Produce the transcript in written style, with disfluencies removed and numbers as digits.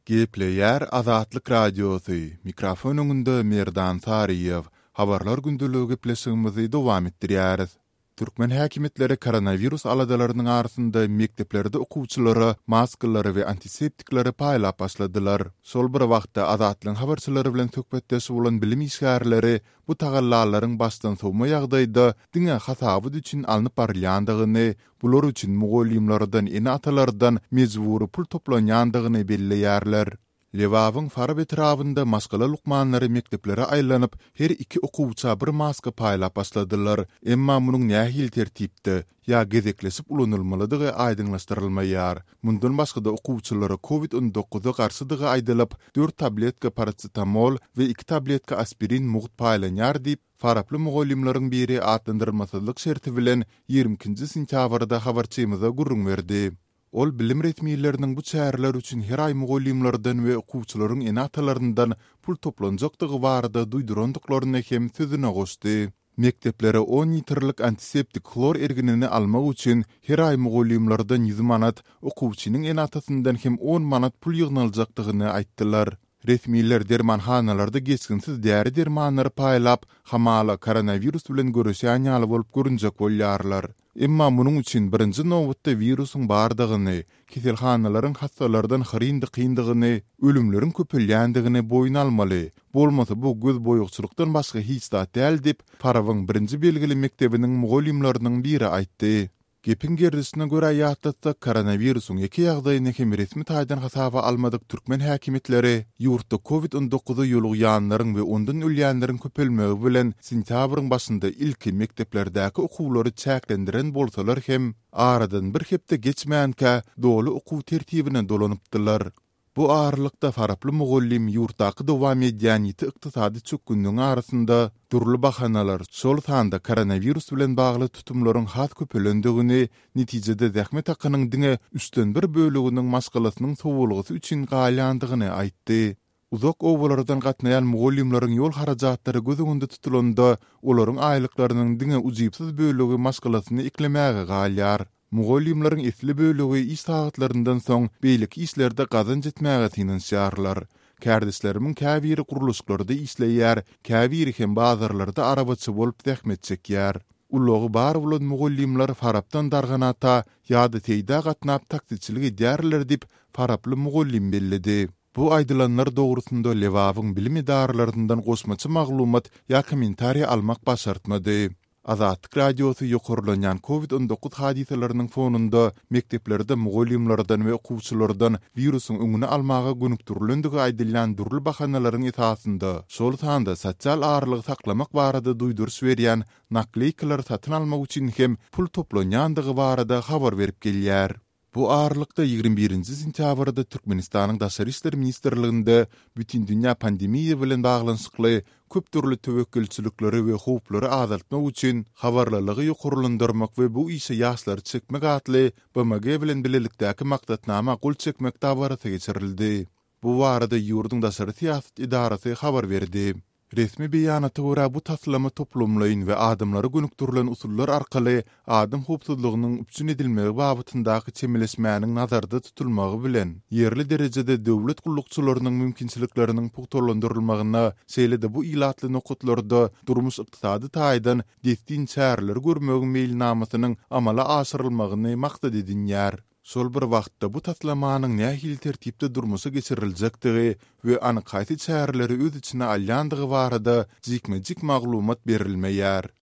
Gepleyer Azatlyk Radiosu. Mikrofonunda Merdan Tariyev. Habarlar gündülüğü gepleşigimizi dowam etdirýäris. Türkmen häkimetleri koronavirus aladalarının arasında mekteplerde okuwçylara maskalary we antiseptikleri paýlap başladylar. Sol bir wagtda Azatlyň habarçylary bilen söhbetdeşip bolan bilim işgärleri bu tagallalaryň başdan sowma ýagdaýda diňe hasabı üçin alnyp barýandygyny, bular üçin mugallimlerden ene atalardan mejburi pul toplanýandygyny belleýärler. Lewawyň Farab etrafynda maskala lukmanlary mekteplere aýlanyp, her iki okuwça bir maska paýlap başladylar. Emma munyň nähil tertipde ýa gezeklesip ulanylmalydygy aýdyňlaşdyrylmaýar. Mundan başga da okuwçylara COVID-19 garşydygy aýdylyp, 4 tabletka paracetamol we 2 tabletka aspirin mugt paýlanýar diýip Faraply mugallimlaryň biri atlandyrylmasyzlyk şerti bilen 20-nji sentýabrda habarçymyza gurrun berdi. Ol bilim resmiýetleriniň bu çäreler üçin her aý mugallimlerden we okuwçylaryň ene atalaryndan pul toplanjakdygy barada duýdurandyklaryny hem sözüne goşdy. Mekteplere 10 litrlik antiseptik klor erginini almak üçin her aý mugallimlerden 100 manat, okuwçynyň ene atasyndan hem 10 manat pul ýygnalyjakdygyny aýtdylar. Resmiýetler dermanhanalarda geçkinsiz däri dermanlary paýlap, hamala koronavirus bilen görüşýän ýaly bolup görünjek bolýarlar. Emma munyň üçin birinji nowatda virusyň bardygyny, keselhanalaryň hastalardan kyndygyny, ölümleriň köpelýändigini boýun almaly. Bolmasa bu göz boýukçylykdan başga hiç zat däl diýip Farabyň birinji belgili mektebiniň mugallimlerining biri aýtdy. Gepin gerdisine göre ýatdatda koronavirusyň ýeki ýagdaýyny hem resmi taýdan hasaba almadyk türkmen häkimetleri ýurtda COVID-19 ýolugýanlaryň we ondan ölýänleriň köpelmegi bilen sentýabryň başynda ilki mekteplerdäki okuwlary çäklendiren bolsalar hem aradan bir hepde geçmänkä dolu okuw tertibine dolanypdylar. Bu ağırlıkta Faraply mugallim ýurtdaky dowam edýän ýiti ykdysady çökgündiň arasynda durly bahanalar şol sanda koronavirus bilen bagly tutumlaryň has köpelendigini, netijede zähmet hakynyň diňe üstten bir böleginiň maskalasynyň sowulgyzy üçin galýandygyny aýtdy. Uzak owalardan gatnaýan mugallimlaryň ýol harajatlary göz öňünde tutulanda olaryň aýlyklarynyň diňe ujypsyz bölegi maskalasyny iklemäge galýar. Mugallimlaryň esli bölegi iş saatlaryndan soň beýlik işlerde gazanç etmäge tinenşýarlar. Kärdislerimiň käbiri guruluşlarda işleýär, käbiri hem bazarlarda arabaçy bolup zähmet çekýär. Ulogy bar bolan mugallimler Farapdan darganata ýa-da teýda gatnap takdirçilik edýärler diýip Faraply mugallim bellidi. Bu aýdylanlar dogrusynda Lewawyň bilim idaralarynyň goşmaçy maglumat ýa kommentariýa almak başartmady. Azatlyk Radiosu ýokurlanýan COVID-19 hadiselerini fonunda mekteplerde mugallimlerden we okuwçylardan virusyň öňüni almaga gönükdirilendigi aýdylýan durly bahanalaryň esasynda şol sanda sosial ağırlygy saklamak barada duýduruş berýän nakleykalar satyn almak üçin hem pul toplanýandygy barada habar berip gelýär. Bu ağırlıkta 21-nji sentýabrda Türkmenistanyň Daşary işler ministrliginde bütün dünýä pandemiýa bilen baglanyşykly köp türlü töwekkülçilikleri we howplary azaltmak üçin habarlalygy ýokurlandyrmak we bu işe ýaşlary çekmek atly BMG bilen bilelikdäki maksatnama gol çekmek tabarata geçirildi. Bu barada ýurdun Daşary siýasat idarasy habar berdi. Resmi beýanata görä bu taslama toplumlaryň we adamlary gönükdirilen usullar arkaly adam howpsuzlygynyň üpsün edilmegi babyndaky çemeleşmäniň nazarda tutulmagy bilen ýerli derejede döwlet gullukçylarynyň mümkinçilikleriniň pugtarlandyrylmagyna, şeýle-de bu ilatly nokatlarda durmuş ykdysady taýdan destin çäreler görmegi meýilnamasynyň amala aşyrylmagyny maksat edinýär. Şol bir wagtda bu taslamanyň nähil tertipde durmusy geçiriljekdigi we anyk haýsy çäreleri öz içine alýandygy barada jikmejik maglumat berilmeýär.